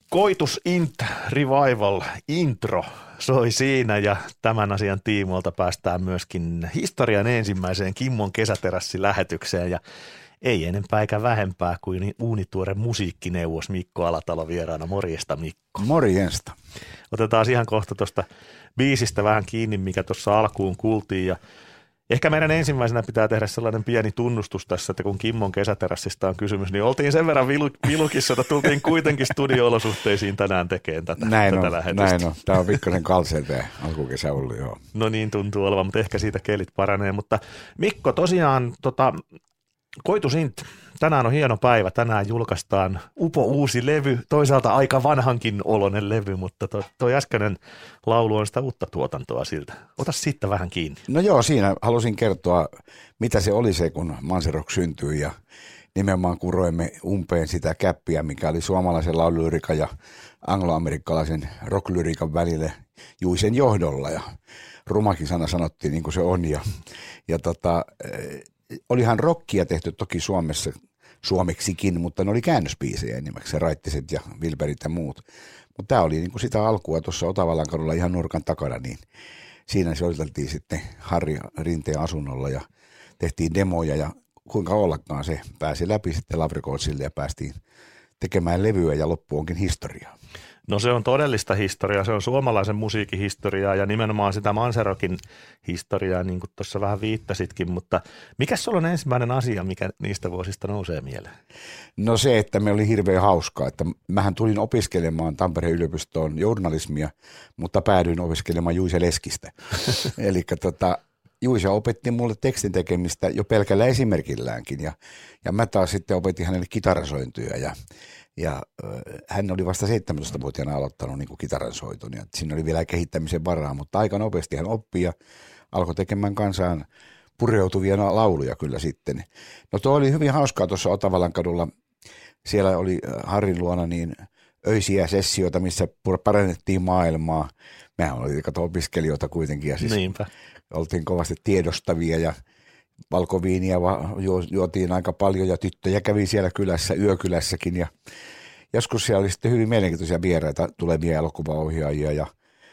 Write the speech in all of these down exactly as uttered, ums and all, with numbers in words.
Koitus Int Revival intro soi siinä ja tämän asian tiimoilta päästään myöskin historian ensimmäiseen Kimmon kesäterassilähetykseen ja ei enempää eikä vähempää kuin uunituore musiikkineuvos Mikko Alatalo vieraana. Morjesta Mikko. Morjesta. Otetaan ihan kohta tuosta biisistä vähän kiinni, mikä tuossa alkuun kuultiin ja ehkä meidän ensimmäisenä pitää tehdä sellainen pieni tunnustus tässä, että kun Kimmon kesäterassista on kysymys, niin oltiin sen verran vilukissa, että tultiin kuitenkin studio-olosuhteisiin tänään tekemään tätä, näin tätä on, lähetystä. Näin on. Tämä on pikkasen kalseen tämä alkukesä ollut, joo. No niin tuntuu olevan, mutta ehkä siitä kelit paranee. Mutta Mikko, tosiaan tota, Koitus Int, tänään on hieno päivä. Tänään julkaistaan upo uusi levy, toisaalta aika vanhankin oloinen levy, mutta toi, toi äskeinen laulu on sitä uutta tuotantoa siltä. Ota siitä vähän kiinni. No joo, siinä halusin kertoa, mitä se oli se, kun Manserock syntyi ja nimenomaan kuroimme umpeen sitä käppiä, mikä oli suomalaisen laululyriikan ja angloamerikkalaisen rocklyriikan välille Juisen johdolla ja rumakin sana sanottiin niin kuin se on ja, ja tota, olihan rockia tehty toki Suomessa suomeksikin, mutta ne oli käännösbiisejä enimmäkseen, Raittiset ja Wilberit ja muut. Mutta tämä oli niin kuin sitä alkua tuossa Otavalan kadulla ihan nurkan takana, niin siinä soiteltiin sitten Harri Rinteen asunnolla ja tehtiin demoja ja kuinka ollakaan se pääsi läpi sitten Lavrikoitsille ja päästiin tekemään levyä ja loppu onkin historiaa. No se on todellista historiaa, se on suomalaisen musiikin historiaa ja nimenomaan sitä Manserockin historiaa, niin kuin tuossa vähän viittasitkin, mutta mikä se on ensimmäinen asia, mikä niistä vuosista nousee mieleen? No se, että me oli hirveän hauskaa, että mähän tulin opiskelemaan Tampereen yliopistoon journalismia, mutta päädyin opiskelemaan Juise Leskistä. Eli tota, Juise opetti mulle tekstin tekemistä jo pelkällä esimerkilläänkin ja, ja mä taas sitten opetin hänelle kitarasointuja ja Ja hän oli vasta seitsemäntoistavuotiaana aloittanut niin kuin kitaransoiton ja siinä oli vielä kehittämisen varaa, mutta aika nopeasti hän oppi ja alkoi tekemään kansaan pureutuvia lauluja kyllä sitten. No tuo oli hyvin hauskaa tuossa Otavalan kadulla. Siellä oli Harrin luona niin öisiä sessioita, missä parannettiin maailmaa. Mehän oli kato opiskelijoita kuitenkin ja siis Niinpä. Oltiin kovasti tiedostavia ja valkoviiniä juotiin aika paljon ja tyttöjä kävi siellä kylässä, yökylässäkin ja joskus siellä oli sitten hyvin mielenkiintoisia vieraita, tulevia elokuvaohjaajia ja,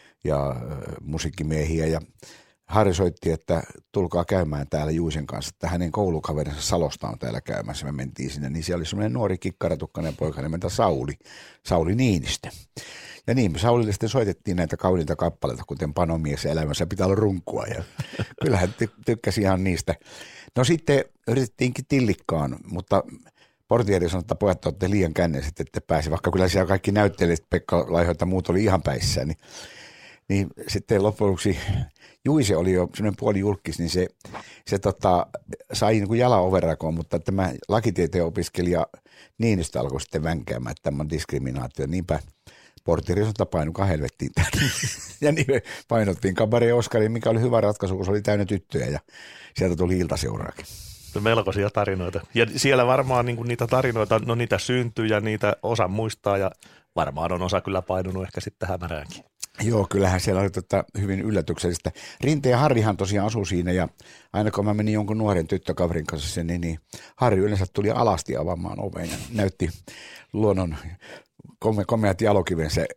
ja musiikkimiehiä ja Harri soitti, että tulkaa käymään täällä Juisen kanssa, että hänen koulukaverinsa Salosta on täällä käymässä. Me mentiin sinne, niin siellä oli semmoinen nuori kikkaratukkainen poika nimeltä Sauli, Sauli Niinistö. Ja niin, me Saulille sitten soitettiin näitä kauniita kappaleita, kuten Panomies elämässä pitää olla runkua. Ja kyllähän ty- tykkäsi ihan niistä. No sitten yritettiinkin Tillikkaan, mutta portieri sanoi, että pojat olette liian känneiset, että pääsi. Vaikka kyllä siellä kaikki näyttelijät, Pekka Laiho ja muut oli ihan päissään. Niin, niin sitten loppujen lopuksi Juise oli jo sellainen puoli julkis, niin se, se tota, sai niin kuin jalan overakoon, mutta tämä lakitieteen opiskelija Niinistö alkoi sitten vänkäämään, että tämä on diskriminaatio. Niinpä portieri sanoi, että painukaa helvettiin tänne. Ja niin me painottiin Kabaré Oskariin, mikä oli hyvä ratkaisu, kun se oli täynnä tyttöjä ja sieltä tuli iltaseuraakin. Melkoisia tarinoita. Ja siellä varmaan niin kuin niitä tarinoita, no niitä syntyy ja niitä osa muistaa ja varmaan on osa kyllä painunut ehkä sitten hämäräänkin. Joo, kyllähän siellä oli tota hyvin yllätyksellistä. Rinteen ja Harrihan tosiaan asui siinä ja aina kun mä menin jonkun nuoren tyttökaverin kanssa sen, niin, niin Harri yleensä tuli alasti avaamaan oveen ja näytti luonnon kome, komeat jalokivensä,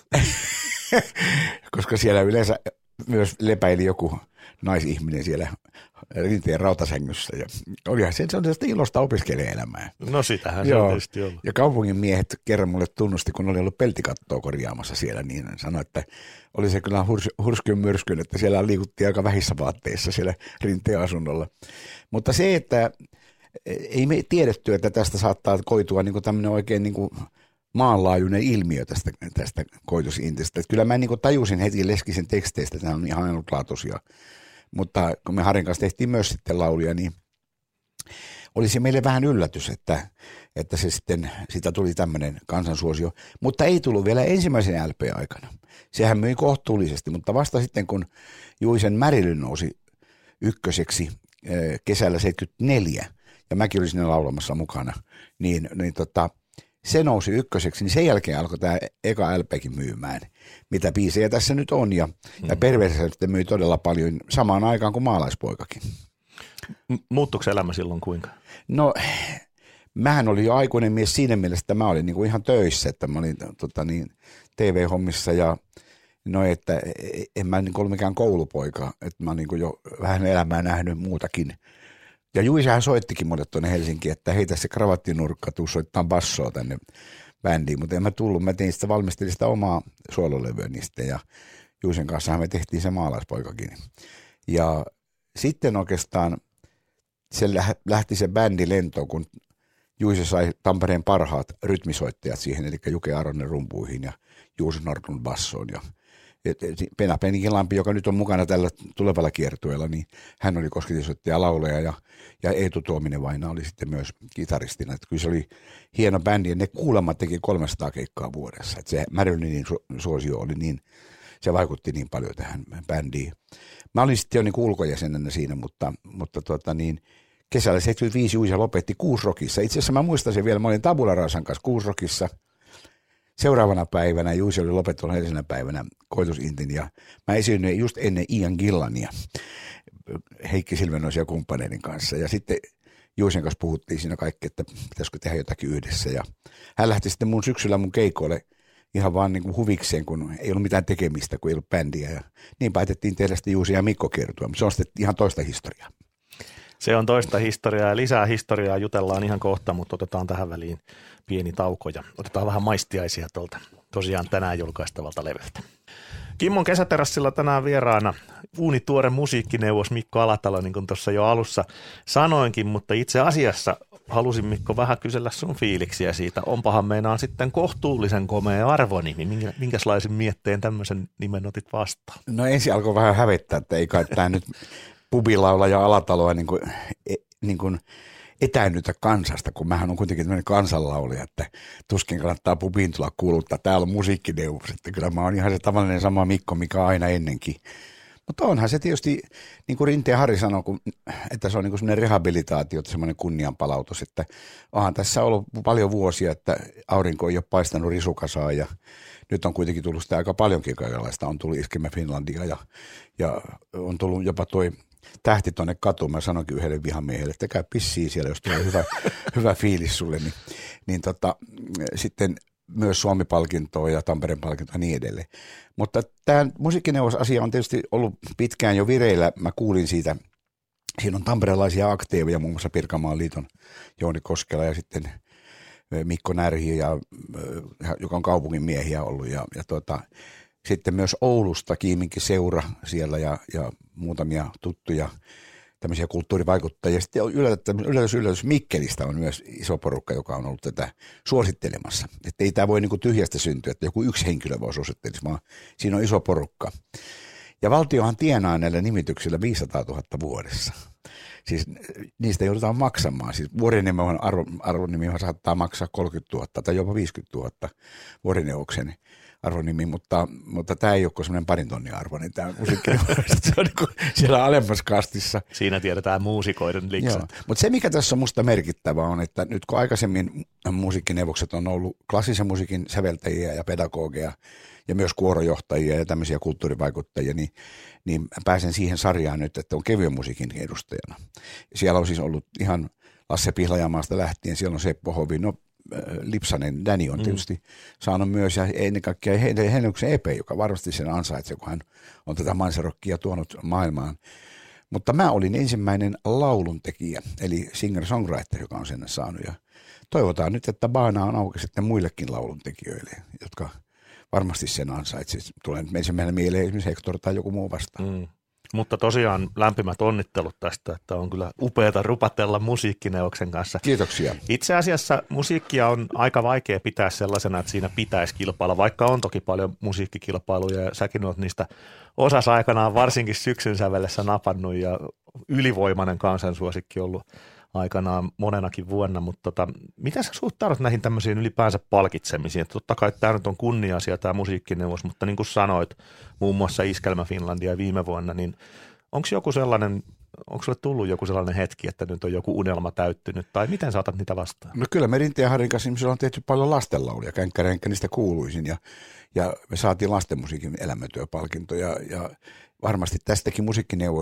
koska siellä yleensä myös lepäili joku naisihminen siellä Rinteen rautasängyssä. Ja olihan se, se on sellaista ilosta opiskelijaelämää. No sitähän se on tietysti ollut. Ja kaupungin miehet kerran mulle tunnusti, kun oli ollut peltikattoa korjaamassa siellä, niin sanoi, että oli se kyllä hurs, hurskyn myrskyn, että siellä liikuttiin aika vähissä vaatteissa siellä Rinteen asunnolla. Mutta se, että ei me tiedetty, että tästä saattaa koitua niin kuin tämmöinen oikein niin kuin maanlaajuinen ilmiö tästä, tästä koitusintistä. Että kyllä mä niin kuin tajusin heti Leskisen teksteistä, että nämä on ihan ainutlaatuisia. Mutta kun me Harin kanssa tehtiin myös sitten lauluja, niin oli se meille vähän yllätys, että, että se sitten, siitä tuli tämmöinen kansansuosio. Mutta ei tullut vielä ensimmäisen L P-aikana. Sehän myi kohtuullisesti, mutta vasta sitten kun Juisen Märily nousi ykköseksi kesällä seitsemänkymmentäneljä, ja mäkin olin sinne laulamassa mukana, niin, niin tota, se nousi ykköseksi, niin sen jälkeen alkoi tämä eka L P:kin myymään, mitä biisejä tässä nyt on. Ja, mm. ja Perversessä sitten myi todella paljon samaan aikaan kuin Maalaispoikakin. Muuttuiko elämä silloin kuinka? No mähän olin jo aikuinen mies siinä mielessä, että mä olin niin kuin ihan töissä, että mä olin tota, niin, T V-hommissa ja no, että en mä niin ollut mikään koulupoika, että mä oon niin kuin jo vähän elämää nähnyt muutakin. Ja Juisahan soittikin mulle tuonne Helsinkiin, että heitä se kravattinurkka, tuu soittaa bassoa tänne bändiin, mutta en mä tullut. Mä tein sitä, valmistelin sitä omaa suololevyä niistä ja Juisen kanssa me tehtiin se maalaispoikakin. Ja sitten oikeastaan se lähti se bändi lentoon, kun Juise sai Tampereen parhaat rytmisoittajat siihen, eli Juke Aronen rumpuihin ja Juuso Nordlund bassoon ja Pena Penikilampi, joka nyt on mukana tällä tulevalla kiertueella, niin hän oli kosketinsoittaja, laulaja ja, ja Eetu Tuominen-vainaa oli sitten myös kitaristina. Että kyllä se oli hieno bändi ja ne kuulemma teki kolmesataa keikkaa vuodessa. Että se Marilynin suosio oli niin, se vaikutti niin paljon tähän bändiin. Mä olin sitten jo niin ulkojäsenenä siinä, mutta, mutta tuota niin, kesällä seitsemänkymmentäviisi Juisa lopetti Kuusrockissa. Itse asiassa mä muistan sen vielä, mä olin Tabula Rasan kanssa Kuusrockissa. Seuraavana päivänä, Juisi oli lopettanut edellisenä päivänä Koitusintin ja mä esiinnyin just ennen Ian Gillania Heikki Silvenoisen ja kumppaneiden kanssa. Ja sitten Juisen kanssa puhuttiin siinä kaikki, että pitäisikö tehdä jotakin yhdessä. Ja hän lähti sitten mun syksyllä mun keikoille ihan vaan niin kuin huvikseen, kun ei ollut mitään tekemistä, kun ei ollut bändiä. Ja niin päätettiin tehdä sitten Juusi ja Mikko kiertua, mutta se on sitten ihan toista historiaa. Se on toista historiaa ja lisää historiaa jutellaan ihan kohta, mutta otetaan tähän väliin pieni tauko ja otetaan vähän maistiaisia tuolta tosiaan tänään julkaistavalta levyltä. Kimmon kesäterassilla tänään vieraana uunituore musiikkineuvos Mikko Alatalo, niin kuin tuossa jo alussa sanoinkin, mutta itse asiassa halusin Mikko vähän kysellä sun fiiliksiä siitä. Onpahan meinaan sitten kohtuullisen komea arvonimi. Minkä, minkälaisen mietteen tämmöisen nimen otit vastaan? No ensin alkoi vähän hävettää, että ei kai tämä nyt pubilaulaja Alataloa niin kuin, niin kuin etäännytä kansasta, kun mähän on kuitenkin tämmöinen kansanlaulija, että tuskin kannattaa pubiin tulla kuuluttaa. Täällä on musiikkineuvos, että kyllä mä oon ihan se tavallinen sama Mikko, mikä aina ennenkin. Mutta onhan se tietysti, niin kuin Rinteen Harri sanoi, että se on niin kuin semmoinen rehabilitaatio, semmoinen kunnianpalautus, että onhan tässä ollut paljon vuosia, että aurinko ei ole paistanut risukasaa ja nyt on kuitenkin tullut sitä aika paljonkin kaikenlaista. On tullut Iskemä Finlandia ja, ja on tullut jopa toi tähti tuonne katuun. Mä sanoinkin yhdelle vihamiehelle, että käy pissiin siellä, jos tulee hyvä, hyvä fiilis sulle. Niin, niin tota, sitten myös Suomi-palkintoa ja Tampereen palkintoa ja niin edelleen. Mutta tämä musiikkineuvosasia on tietysti ollut pitkään jo vireillä. Mä kuulin siitä, siinä on tamperelaisia aktiiveja, muun muassa Pirkanmaan liiton Jouni Koskela ja sitten Mikko Närhi, ja, joka on kaupungin miehiä ollut. Ja, ja tuota, sitten myös Oulusta Kiiminkin seura siellä ja, ja muutamia tuttuja tämmöisiä kulttuurivaikuttajia. Sitten yllätys, yllätys, yllätys Mikkelistä on myös iso porukka, joka on ollut tätä suosittelemassa. Että ei tämä voi niinku tyhjästä syntyä, että joku yksi henkilö voi suosittelisi, vaan siinä on iso porukka. Ja valtiohan tienaa näillä nimityksillä viisisataatuhatta vuodessa. Siis niistä joudutaan maksamaan. Siis vuorineuvon arvo, arvonimi saattaa maksaa kolmekymmentätuhatta tai jopa viisikymmentätuhatta vuorineuvoksen arvonimi, mutta, mutta tämä ei ole kuin semmoinen parin tonnin arvoinen. Tämä musiikkineuvos, se on niin kuin siellä alemmassa kastissa. Siinä tiedetään muusikoiden liksat. Mutta se, mikä tässä on musta merkittävää on, että nyt kun aikaisemmin musiikkineuvokset on ollut klassisen musiikin säveltäjiä ja pedagogeja ja myös kuorojohtajia ja tämmöisiä kulttuurivaikuttajia, niin, niin pääsen siihen sarjaan nyt, että on kevyen musiikin edustajana. Siellä on siis ollut ihan Lasse Pihlajamaasta lähtien, siellä on Seppo Hovi, no Lipsanen, Danny on tietysti mm. saanut myös, ja ennen kaikkea Hennuksen Epe, joka varmasti sen ansaitsee, kun hän on tätä manserokkia tuonut maailmaan. Mutta mä olin ensimmäinen lauluntekijä, eli singer-songwriter, joka on sen saanut, ja toivotaan nyt, että baana on auki sitten muillekin lauluntekijöille, jotka varmasti sen ansaitsee. Tulee ensimmäinen mieleen esimerkiksi Hector tai joku muu vastaan. Mm. Mutta tosiaan lämpimät onnittelut tästä, että on kyllä upeata rupatella musiikkineuvoksen kanssa. Kiitoksia. Itse asiassa musiikkia on aika vaikea pitää sellaisena, että siinä pitäisi kilpailla, vaikka on toki paljon musiikkikilpailuja ja säkin olet niistä osas aikanaan varsinkin syksyn sävellessä napannut ja ylivoimainen kansansuosikki ollut aikanaan monenakin vuonna, mutta tota, miten sä suhtaudut näihin tämmöisiin ylipäänsä palkitsemisiin? Totta kai tämä nyt on kunnia-asia, tämä musiikkineuvos, mutta niin kuin sanoit, muun muassa Iskelmä Finlandia viime vuonna, niin onko joku sellainen, onko sulle tullut joku sellainen hetki, että nyt on joku unelma täyttynyt, tai miten sä otat niitä vastaan? No kyllä me Rinteen Harrin kanssa on tehty paljon lastenlauluja, känkkärenkä niistä kuuluisin, ja, ja me saatiin lastenmusiikin elämäntyöpalkinto, ja, ja varmasti tästäkin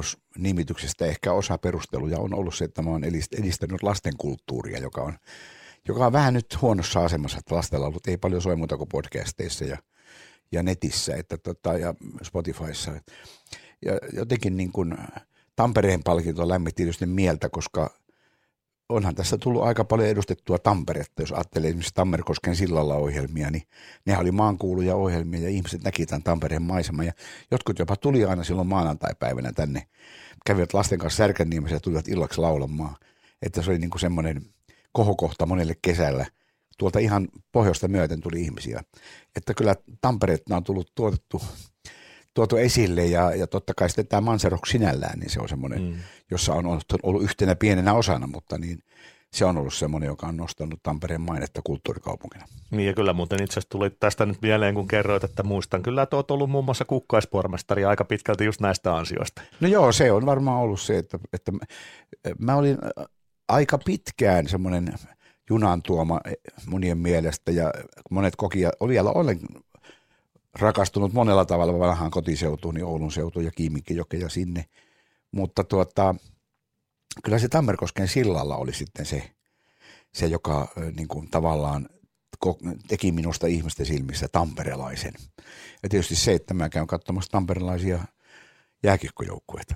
musiikkineuvos-nimityksestä ehkä osa perusteluja on ollut se, että mä oon edistänyt lastenkulttuuria, joka on joka on vähän nyt huonossa asemassa, että lastenlaulut ei paljon soi muuta kuin podcasteissa ja, ja netissä että tota, ja Spotifyssa. Ja jotenkin niin kuin Tampereen palkinto lämmitti tietysti mieltä, koska onhan tässä tullut aika paljon edustettua Tamperetta. Jos ajattelee esimerkiksi Tammerkosken sillalla ohjelmia, niin ne oli maankuuluja ohjelmia ja ihmiset näki tämän Tampereen maiseman. Ja jotkut jopa tuli aina silloin maanantai-päivänä tänne. Kävivät lasten kanssa Särkänniemessä ja tulivat illaksi laulamaan. Että se oli niin kuin semmoinen kohokohta monelle kesällä. Tuolta ihan pohjoista myöten tuli ihmisiä. Että kyllä Tampereetta on tullut tuotettu, tuotu esille ja, ja totta kai sitten tämä Manserok sinällään, niin se on semmoinen, mm. jossa on ollut, ollut yhtenä pienenä osana, mutta niin se on ollut semmoinen, joka on nostanut Tampereen mainetta kulttuurikaupunkina. Niin ja kyllä muuten itse asiassa tuli tästä nyt mieleen, kun kerroit, että muistan kyllä, että olet ollut muun muassa kukkaispormestari aika pitkälti just näistä ansioista. No joo, se on varmaan ollut se, että, että mä olin aika pitkään semmoinen junan tuoma monien mielestä ja monet koki ja oli vielä olen rakastunut monella tavalla vanhaan kotiseutuun, niin Oulun seutuun ja Kiiminkijokeen ja sinne, mutta tuota, kyllä se Tammerkosken sillalla oli sitten se, se joka niin kuin tavallaan teki minusta ihmisten silmissä tamperelaisen. Ja tietysti se, että mä käyn katsomassa tamperelaisia jääkiekkojoukkueita.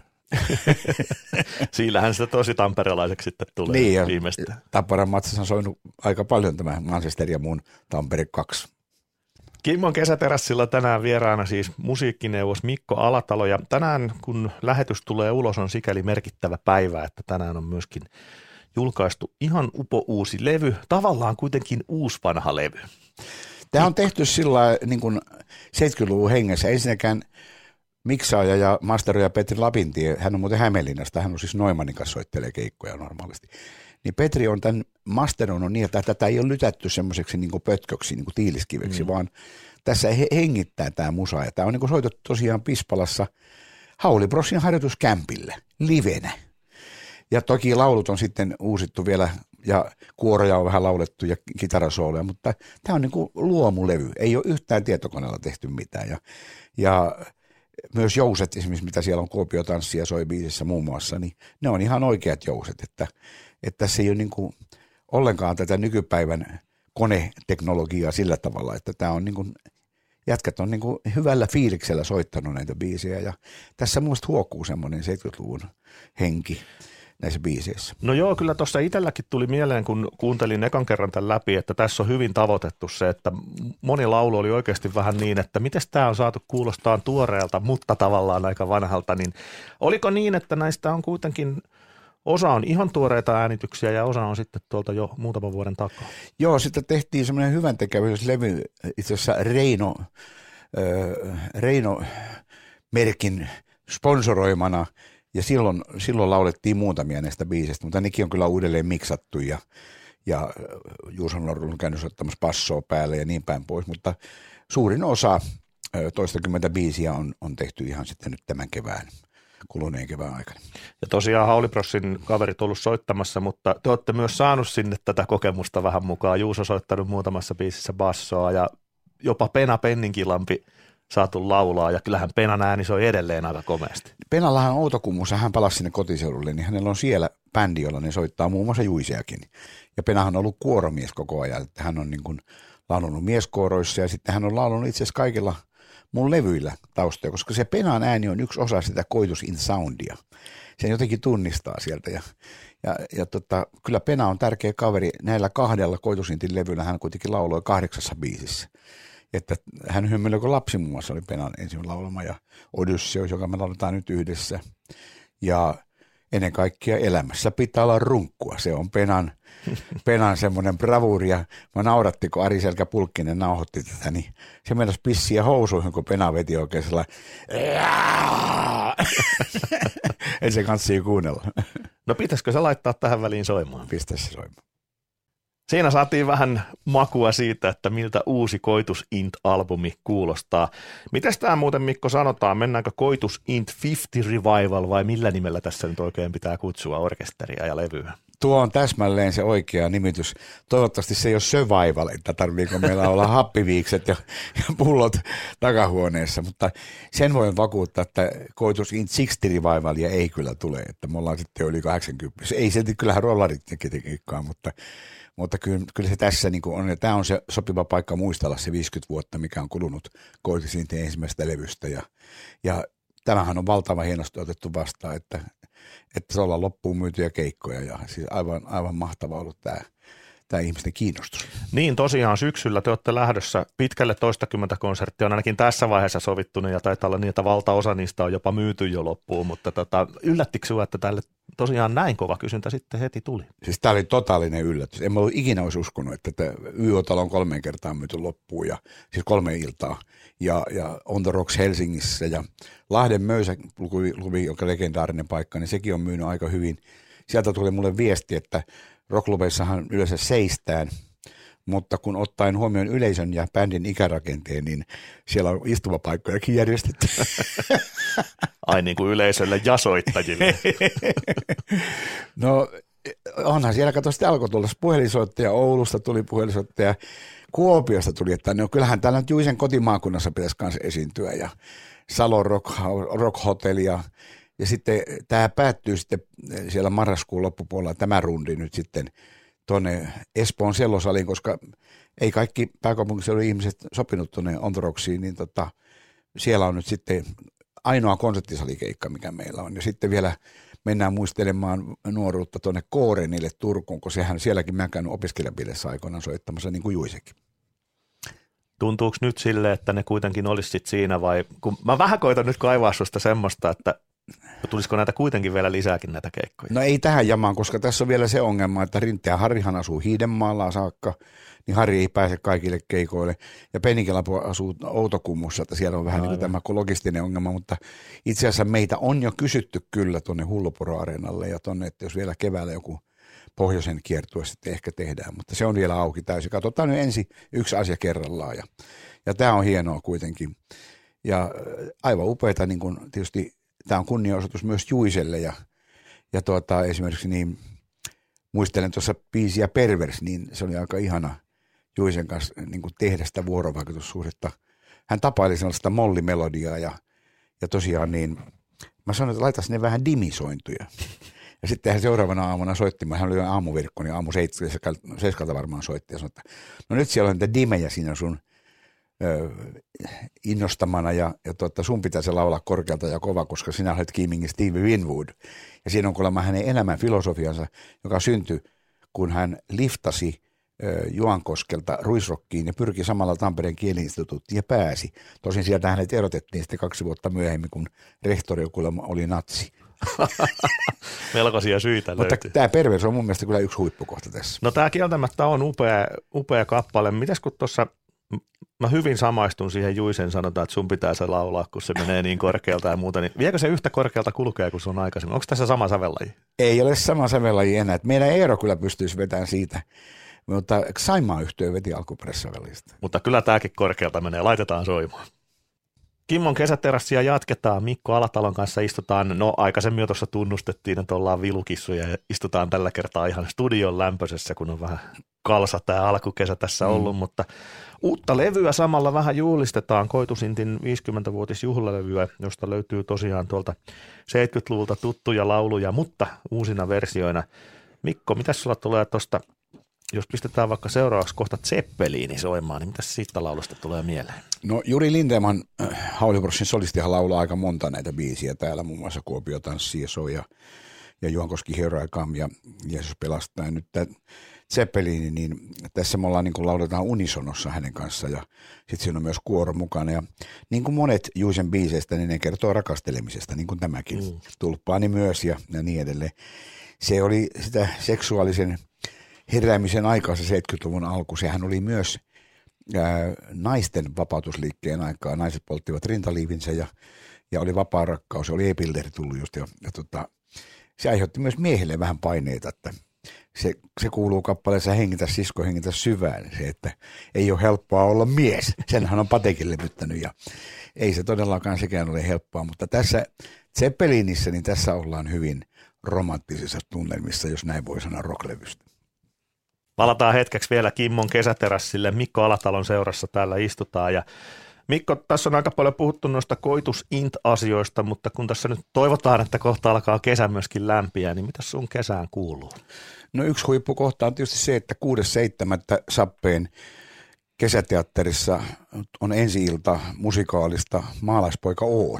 Siillähän sitä tosi tamperelaiseksi sitten tulee niin, viimeistään. Tapparan matsassa on soinut aika paljon tämä Manchester ja mun Tampere kaksi. Kimmon kesäterassilla tänään vieraana siis musiikkineuvos Mikko Alatalo ja tänään kun lähetys tulee ulos on sikäli merkittävä päivä, että tänään on myöskin julkaistu ihan upo uusi levy, tavallaan kuitenkin uusvanha levy. Tämä on tehty sillä niin kuin seitsemänkymmentäluvun hengessä. Ensinnäkään miksaaja ja masteroija Petri Lapintie, hän on muuten Hämeenlinnasta, hän on siis Noimanin kanssa soittelee keikkoja normaalisti. Niin Petri on tämän masteroinut niin, että tätä ei ole lytätty semmoiseksi niin kuin pötköksi, niin kuin tiiliskiveksi, mm. vaan tässä hengittää tämä musa. Ja tämä on niin kuin soitettu tosiaan Pispalassa Hauli Brossin harjoituskämpillä, livenä. Ja toki laulut on sitten uusittu vielä ja kuoroja on vähän laulettu ja kitarasooloja, mutta tämä on niin kuin luomulevy. Ei ole yhtään tietokoneella tehty mitään. Ja, ja myös jouset esimerkiksi, mitä siellä on Kuopio-tanssia soi biisissä muun muassa, niin ne on ihan oikeat jouset, että että tässä ei ole niin kuin ollenkaan tätä nykypäivän koneteknologiaa sillä tavalla, että tämä on niin kuin, jätkät on niin kuin hyvällä fiiliksellä soittanut näitä biisejä ja tässä muista huokuu semmoinen seitsemänkymmentäluvun henki näissä biiseissä. No joo, kyllä tuossa itselläkin tuli mieleen, kun kuuntelin ekan kerran tämän läpi, että tässä on hyvin tavoitettu se, että moni laulu oli oikeasti vähän niin, että miten tämä on saatu kuulostaa tuoreelta, mutta tavallaan aika vanhalta, niin oliko niin, että näistä on kuitenkin osa on ihan tuoreita äänityksiä ja osa on sitten tuolta jo muutaman vuoden takaa? Joo, sitten tehtiin semmoinen hyväntekeväisyyslevy itse asiassa Reino, äh, Reino-merkin sponsoroimana ja silloin, silloin laulettiin muutamia näistä biisistä, mutta nekin on kyllä uudelleen miksattu ja, ja Juuso Norrun on käynyt soittamassa bassoa päälle ja niin päin pois, mutta suurin osa toistakymmentä biisiä on, on tehty ihan sitten nyt tämän kevään. kuluneen kevään aikana. Ja tosiaan Hauli Brossin kaverit ollut soittamassa, mutta te olette myös saanut sinne tätä kokemusta vähän mukaan. Juuso soittanut muutamassa biisissä bassoa ja jopa Pena Penninkilampi saatu laulaa ja kyllähän Penan ääni soi edelleen aika komeasti. Penallahan on Outokummussa, hän palasi sinne kotiseudulle, niin hänellä on siellä bändi, jolla ne soittaa muun muassa Juiseakin. Ja Penahan on ollut kuoromies koko ajan, että hän on niin kuin laulunut mieskuoroissa ja sitten hän on laulunut itse asiassa kaikilla mun levyillä taustoja, koska se Penan ääni on yksi osa sitä Koitus in Soundia. Sen jotenkin tunnistaa sieltä ja, ja, ja tota, kyllä Pena on tärkeä kaveri. Näillä kahdella Koitus intin levyllä hän kuitenkin lauloi kahdeksassa biisissä. Että hän hymyili, kun lapsi muun muassa oli Penan ensimmäinen laulama ja Odysseus, joka me lauletaan nyt yhdessä. Ja ennen kaikkea elämässä pitää olla runkkua. Se on Penan, Penan semmoinen bravuuri. Ja mä nauratti, kun Ari Selkä Pulkkinen nauhoitti tätä, niin se meinasi pissiä housuihin, kun Pena veti oikein sellainen. Ei se kanssii kuunnella. No pitäisikö se laittaa tähän väliin soimaan? Pistä se soimaan. Siinä saatiin vähän makua siitä, että miltä uusi Koitus Int-albumi kuulostaa. Mites tämä muuten, Mikko, sanotaan? Mennäänkö Koitus Int viisikymmentä Revival vai millä nimellä tässä nyt oikein pitää kutsua orkesteria ja levyä? Tuo on täsmälleen se oikea nimitys. Toivottavasti se ei ole survival, että tarviiko meillä olla happiviikset ja, ja pullot takahuoneessa, mutta sen voin vakuuttaa, että Koitus Int sixty Revivalia ei kyllä tule, että me ollaan sitten yli kahdeksankymmentä. Ei silti kyllähän rollarit tekikään, mutta Mutta kyllä, kyllä se tässä niin on, ja tämä on se sopiva paikka muistella se viisikymmentä vuotta, mikä on kulunut Koitusintien ensimmäisestä levystä. Ja, ja tämähän on valtavan hienosti otettu vastaan, että, että se ollaan loppuun myytyjä keikkoja, ja siis aivan, aivan mahtava ollut tämä. Tämä ihmisten kiinnostus. Niin tosiaan syksyllä te olette lähdössä pitkälle toistakymmentä konserttia on ainakin tässä vaiheessa sovittu, ja taitaa olla niin, että valtaosa niistä on jopa myyty jo loppuun, mutta tota, yllättikö sinua, että tälle tosiaan näin kova kysyntä sitten heti tuli? Siis tämä oli totaalinen yllätys. En mä ollut ikinä olisi uskonut, että tämä Y O-talo on kolmeen kertaan myyty loppuun, ja, siis kolme iltaa, ja, ja On the Rocks Helsingissä, ja Lahden Möysä klubi, joka on legendaarinen paikka, niin sekin on myynyt aika hyvin. Sieltä tuli mulle viesti, että rockklubeissahan yleensä seistään, mutta kun ottaen huomioon yleisön ja bändin ikärakenteen, niin siellä on istumapaikkojakin järjestetty. Ai niin kuin yleisölle ja soittajille. No onhan siellä, kato sitten alkoi tulla puhelinsoittaja, Oulusta tuli puhelinsoittaja, Kuopiosta tuli, että no kyllähän täällä nyt Juisen kotimaakunnassa pitäisi kanssa esiintyä, ja Salon Rock, Rock Hotel, ja Ja sitten tämä päättyy sitten siellä marraskuun loppupuolella tämä rundi nyt sitten tuonne Espoon Sellosaliin, koska ei kaikki pääkaupunkiseudun ihmiset sopinut tuonne On the Rocksiin, niin tota, siellä on nyt sitten ainoa konserttisalikeikka, mikä meillä on. Ja sitten vielä mennään muistelemaan nuoruutta tuonne Koorenille Turkuun, kun sehän sielläkin mä käynyt opiskelijapiirissä aikoinaan soittamassa niin kuin Juisekin. Tuntuuko nyt silleen, että ne kuitenkin olisi sit siinä vai, kun mä vähän koitan nyt kaivaa susta semmoista, että tulisiko näitä kuitenkin vielä lisääkin näitä keikkoja? No ei tähän jamaan, koska tässä on vielä se ongelma, että Rintte ja Harrihan asuu Hiidenmaalla saakka, niin Harri ei pääse kaikille keikoille. Ja Penikelapo asuu Outokummussa, että siellä on vähän Aivan. niin kuin tämä logistinen ongelma, mutta itse asiassa meitä on jo kysytty kyllä tuonne Hulluporo-areenalle ja tuonne, että jos vielä keväällä joku pohjoisen kiertue sitten ehkä tehdään, mutta se on vielä auki täysin. Katsotaan nyt ensin yksi asia kerrallaan ja, ja tämä on hienoa kuitenkin. Ja aivan upeata, niin kuin tietysti tämä on kunnianosoitus myös Juiselle ja, ja tuota, esimerkiksi niin, muistelen tuossa biisiä Pervers, niin se oli aika ihana Juisen kanssa niin kuin tehdä sitä vuorovaikutussuhdetta. Hän tapaili sellaista mollimelodiaa ja, ja tosiaan niin, mä sanoin, että laita sinne vähän dimisointuja. Ja sitten hän seuraavana aamuna soitti, hän oli aamuvirkko, niin aamu seiskalta varmaan soitti ja sanoi, että no nyt siellä on niitä dimejä siinä sun ö, innostamana ja, ja tuota, sun pitäisi laulaa korkealta ja kova, koska sinä olet Kiimingin Stevie Winwood. Ja siinä on kuulemma hänen elämän filosofiansa, joka syntyi, kun hän liftasi ö, Juankoskelta Ruisrockiin ja pyrki samalla Tampereen kieli-instituuttiin ja pääsi. Tosin sieltä hänet erotettiin sitten kaksi vuotta myöhemmin, kun rehtori kuulemma oli natsi. Melkoisia syitä Mutta löytyy. tämä Pervers on mun mielestä kyllä yksi huippukohta tässä. No tämä kieltämättä on upea, upea kappale. Mites kun tuossa, mä hyvin samaistun siihen Juisen sanotaan, että sun pitää se laulaa, kun se menee niin korkealta ja muuta. Niin viekö se yhtä korkealta kulkea kuin se on aikaisemmin? Onko tässä sama sävellaji? Ei ole sama sävellaji enää. Meidän Eero kyllä pystyisi vetämään siitä, mutta Saimaa-yhtiö veti alkuperäissävellistä. Mutta kyllä tämäkin korkealta menee. Laitetaan soimaan. Kimmon kesäterassia jatketaan. Mikko Alatalon kanssa istutaan, no aikaisemmin jo tuossa tunnustettiin, että ollaan vilukissuja ja istutaan tällä kertaa ihan studion lämpöisessä, kun on vähän kalsa tämä alkukesä tässä ollut, mm. mutta uutta levyä samalla vähän juhlistetaan, Koitusintin viisikymmentävuotisjuhlalevyä, josta löytyy tosiaan tuolta seitsemänkymmentäluvulta tuttuja lauluja, mutta uusina versioina. Mikko, mitäs sulla tulee tuosta, jos pistetään vaikka seuraavaksi kohta Zeppelini soimaan, niin mitäs siitä laulusta tulee mieleen? No Juri Lindeman, äh, Haulibrossin solistihan laulaa aika monta näitä biisiä täällä, muun muassa Kuopio tanssii ja soi ja, ja Juankoski Here I Come ja Jeesus pelastaa. Nyt tämä Zeppelini, niin tässä me ollaan niin kuin lauletaan unisonossa hänen kanssaan ja sitten siinä on myös kuoro mukana. Ja niin kuin monet Juisen biiseistä, niin ne kertoo rakastelemisesta, niin kuin tämäkin. Mm. Tulppaani myös ja, ja niin edelleen. Se oli sitä seksuaalisen heräämisen aikaa se seitsemänkymmentäluvun alku. Sehän oli myös ää, naisten vapautusliikkeen aikaa. Naiset polttivat rintaliivinsä ja, ja oli vapaa rakkaus. Oli e-pilderi tullut just. Ja, ja tota, se aiheutti myös miehille vähän paineita, että se, se kuuluu kappaleessa hengitä sisko, hengitä syvään. Se, että ei ole helppoa olla mies. Senhän on Patekin levyttänyt ja ei se todellakaan sekään ole helppoa. Mutta tässä Zeppelinissä, niin tässä ollaan hyvin romanttisissa tunnelmissa, jos näin voi sanoa rocklevystä. Palataan hetkeksi vielä Kimmon kesäterassille. Mikko Alatalon seurassa täällä istutaan. Ja Mikko, tässä on aika paljon puhuttu noista Koitus-int-asioista, mutta kun tässä nyt toivotaan, että kohta alkaa kesä myöskin lämpiä, niin mitä sun kesään kuuluu? No yksi huippukohta on tietysti se, että kuudes seitsemättä Sappeen kesäteatterissa on ensi-ilta musikaalista Maalaispoika Oon.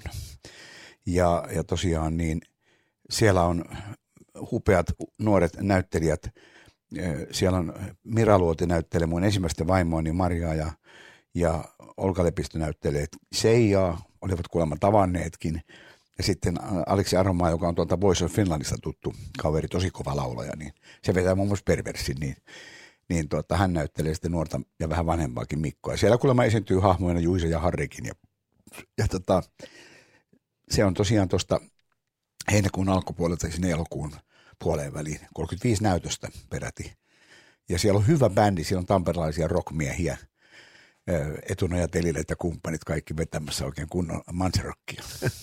Ja, ja tosiaan niin siellä on hupeat nuoret näyttelijät. Siellä on Mira Luoti näyttelee mun ensimmäistä vaimoani Mariaa ja, ja Olga Lepistö näyttelee Seijaa, olivat kuulemma tavanneetkin. Ja sitten Aleksi Aromaa, joka on tuolta Voice of Finlandista tuttu kaveri, tosi kova laulaja, niin se vetää muun muassa Perversin, niin, niin tuota, hän näyttelee sitten nuorta ja vähän vanhempaakin Mikkoa. Ja siellä kuulemma esiintyy hahmoina Juise ja Harrikin. Ja, ja tota, se on tosiaan tuosta heinäkuun alkupuolelta sinne elokuun puoleen väliin, kolmekymmentäviisi näytöstä peräti. Ja siellä on hyvä bändi, siellä on tamperelaisia rockmiehiä, Etunoja, Telileet ja kumppanit kaikki vetämässä oikein kunnon manserokkia.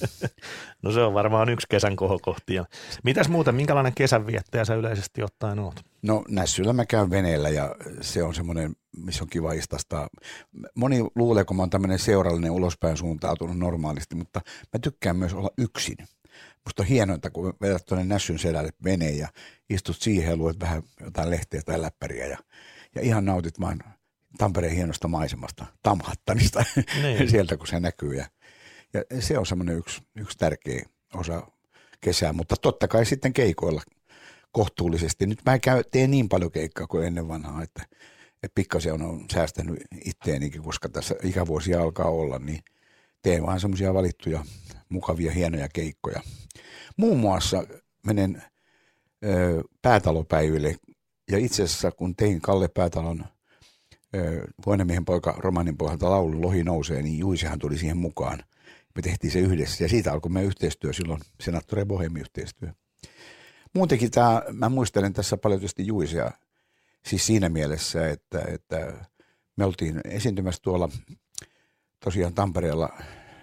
No se on varmaan yksi kesän kohokohtia. Mitäs muuten, minkälainen kesänviettäjä sä yleisesti ottaen oot? No Nässyllä mä käyn veneellä ja se on semmoinen, missä on kiva istastaa. Moni luulee, kun mä oon tämmöinen seurallinen ulospäin suuntautunut normaalisti, mutta mä tykkään myös olla yksin. Musta on hienointa, kun vedät tuonne Nässyn selälle veneen ja istut siihen ja luet vähän jotain lehteä tai läppäriä ja, ja ihan nautit vaan Tampereen hienosta maisemasta, Tamhattanista, niin. Sieltä kun se näkyy. Ja, ja se on semmoinen yksi, yksi tärkeä osa kesää, mutta totta kai sitten keikoilla kohtuullisesti. Nyt mä käy, teen niin paljon keikkaa kuin ennen vanhaa, että, että pikkasen on säästänyt itteenikin, koska tässä ikävuosia alkaa olla, niin teen vaan semmoisia valittuja, mukavia, hienoja keikkoja. Muun muassa menen ö, päätalopäiville ja itse asiassa kun tein Kalle Päätalon Vuonemiehen poika romanin pohjalta laulu Lohi nousee, niin Juisehan tuli siihen mukaan. Me tehtiin se yhdessä ja siitä alkoi meidän yhteistyö silloin, Senaattori ja Bohemi-yhteistyö. Muutenkin tämä, mä muistelen tässä paljon tietysti Juisea, siis siinä mielessä, että, että me oltiin esiintymässä tuolla tosiaan Tampereella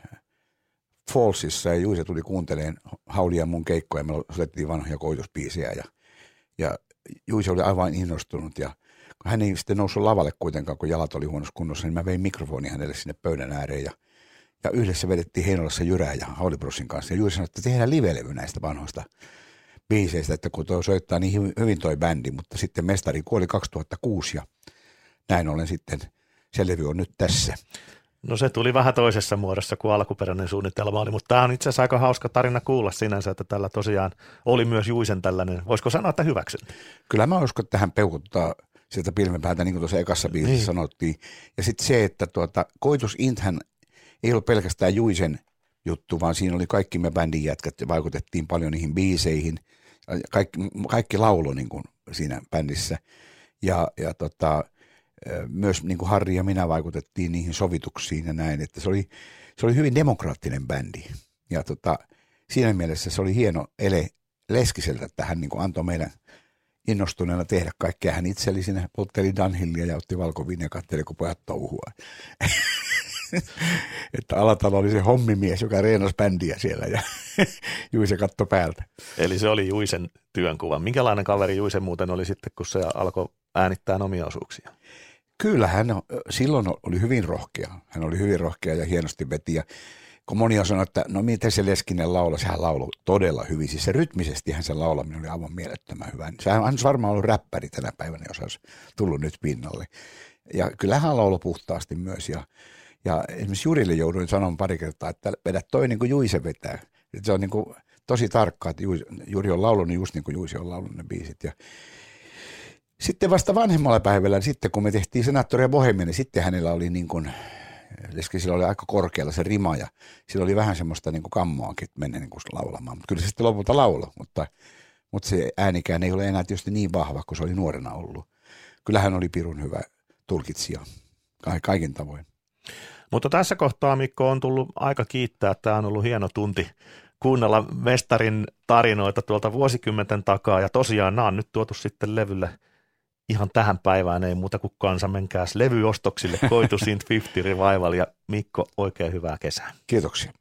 Fallsissa ja Juise tuli kuuntelemaan Haulia mun keikkoja, me soitettiin vanhoja koituspiisejä ja, ja Juise oli aivan innostunut ja hän ei sitten noussut lavalle kuitenkaan, kun jalat oli huonossa kunnossa, niin mä vein mikrofoni hänelle sinne pöydän ääreen ja, ja yhdessä vedettiin Heinolassa Jyrää ja Hauli Brossin kanssa. Ja Juuri sanoi, että tehdään live-levy näistä vanhoista biiseistä, että kun toi soittaa niin hyvin toi bändi, mutta sitten mestari kuoli kaksituhattakuusi ja näin ollen sitten se levy on nyt tässä. No se tuli vähän toisessa muodossa kuin alkuperäinen suunnitelma oli, mutta tämä on itse asiassa aika hauska tarina kuulla sinänsä, että tällä tosiaan oli myös Juisen tällainen, voisiko sanoa, että hyväksyn? Kyllä mä uskon, että tähän peukuttaa sieltä pilvenpäältä, niin kuin tuossa ekassa biisissä niin sanottiin. Ja sitten se, että tuota, Koitus Inthän ei ollut pelkästään Juisen juttu, vaan siinä oli kaikki me bändin jätkät ja vaikutettiin paljon niihin biiseihin. Kaikki, kaikki laulo niin kuin siinä bändissä. Ja, ja tota, myös niin kuin Harri ja minä vaikutettiin niihin sovituksiin ja näin. Että se oli, se oli hyvin demokraattinen bändi. Ja tota, siinä mielessä se oli hieno ele Leskiseltä, että hän niin kuin antoi meidän innostuneena tehdä kaikkea. Hän itse oli siinä, poltteli Dunhillia ja otti valkoviiniä ja katseli, kun pojat touhua. Että Alatalo oli se hommimies, joka reenasi bändiä siellä ja Juise katsoi päältä. Eli se oli Juisen työnkuva. Minkälainen kaveri Juise muuten oli sitten, kun se alkoi äänittää omia osuuksia? Kyllä, hän silloin oli hyvin rohkea. Hän oli hyvin rohkea ja hienosti veti. Ja kun moni on sanonut, että no miten se Leskinen laula, sehän lauloi todella hyvin. Siis se rytmisesti hän se laulaminen oli aivan mielettömän hyvä. Sehän olisi varmaan ollut räppäri tänä päivänä, jos olisi tullut nyt pinnalle. Ja kyllähän hän lauloi puhtaasti myös. Ja, ja esimerkiksi Jurille jouduin sanomaan pari kertaa, että vedät toi niin kuin Juise vetää. Että se on niin kuin tosi tarkkaa, että Juri on laulunut just niin kuin Juise on laulunut ne biisit. Ja sitten vasta vanhemmalla päivällä, sitten kun me tehtiin Senaattori ja Bohemia, niin sitten hänellä oli niin kuin, Leskisillä oli aika korkealla se rima ja sillä oli vähän semmoista niin kuin kammoakin, että mennä niin kuin laulamaan. Mutta kyllä se sitten lopulta lauloi, mutta, mutta se äänikään ei ole enää tietysti niin vahva, kun se oli nuorena ollut. Kyllähän oli pirun hyvä tulkitsija kaikin tavoin. Mutta tässä kohtaa, Mikko, on tullut aika kiittää. Tämä on ollut hieno tunti kuunnella mestarin tarinoita tuolta vuosikymmenten takaa. Ja tosiaan nämä on nyt tuotu sitten levylle ihan tähän päivään. Ei muuta kuin kansa menkääs levyostoksille. Koitu Synth viisikymmentä Revival ja Mikko, oikein hyvää kesää. Kiitoksia.